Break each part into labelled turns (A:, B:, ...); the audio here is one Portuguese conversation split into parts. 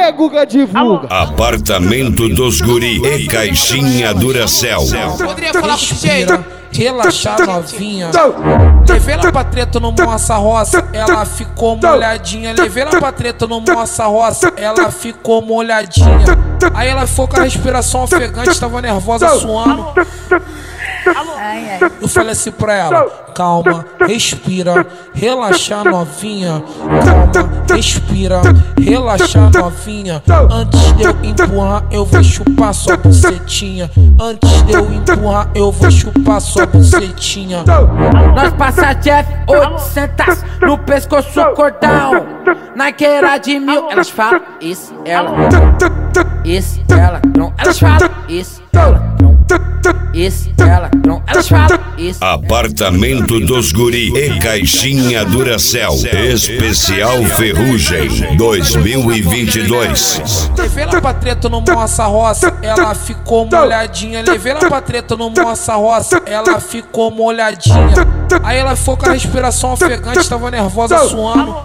A: Aí, Guga divulga.
B: Apartamento dos guri e caixinha Duracell.
C: Poderia falar com o DJ? Relaxar, novinha. Levei ela pra treta no Moça Roça, ela ficou molhadinha. Levei ela pra treta no Moça Roça, ela ficou molhadinha. Aí ela ficou com a respiração ofegante, tava nervosa, suando. Eu falei assim pra ela: calma, respira, relaxa, novinha. Calma, respira, relaxa, novinha. Antes de eu empurrar, eu vou chupar sua bucetinha. Antes de eu empurrar, eu vou chupar sua bucetinha.
D: Nós passa Jeff 800 no pescoço cordão. Na queira de 1000, elas falam isso, ela isso, ela não. Elas falam isso, ela não. Isso, ela não. Elas falam isso.
B: Apartamento dos guri e caixinha Duracell. Especial Ferrugem 2022.
C: Levei ela pra treta no Moça Roça, ela ficou molhadinha. Levei ela pra treta no Moça Roça, ela ficou molhadinha. Aí ela ficou com a respiração ofegante, tava nervosa, suando.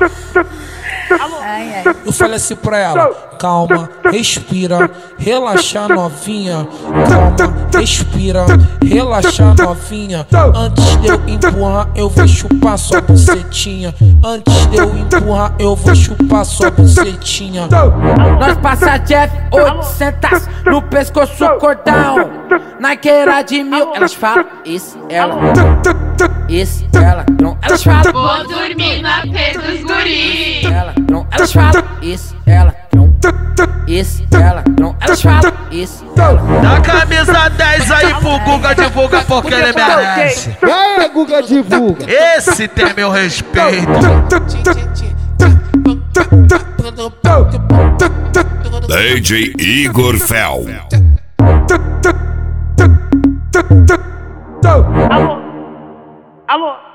C: Eu falei assim pra ela: calma, respira, relaxa, novinha. Calma, respira, relaxa, novinha. Antes de eu empurrar, eu vou chupar sua bucetinha. Antes de eu empurrar, eu vou chupar sua bucetinha.
D: Nós passa Jeff 800 no pescoço cordão. Na queira de 1000, elas falam isso, ela isso, ela não. Elas falam
E: vou dormir na pé dos guri.
D: Ela não. Elas falam isso, ela não. Isso, ela não. Elas falam isso, ela.
F: Dá camisa 10 aí pro Guga divulga porque ele merece.
A: Aí, Guga divulga.
F: Esse tem meu respeito.
B: DJ Igor Fel.
G: Alô? Alô?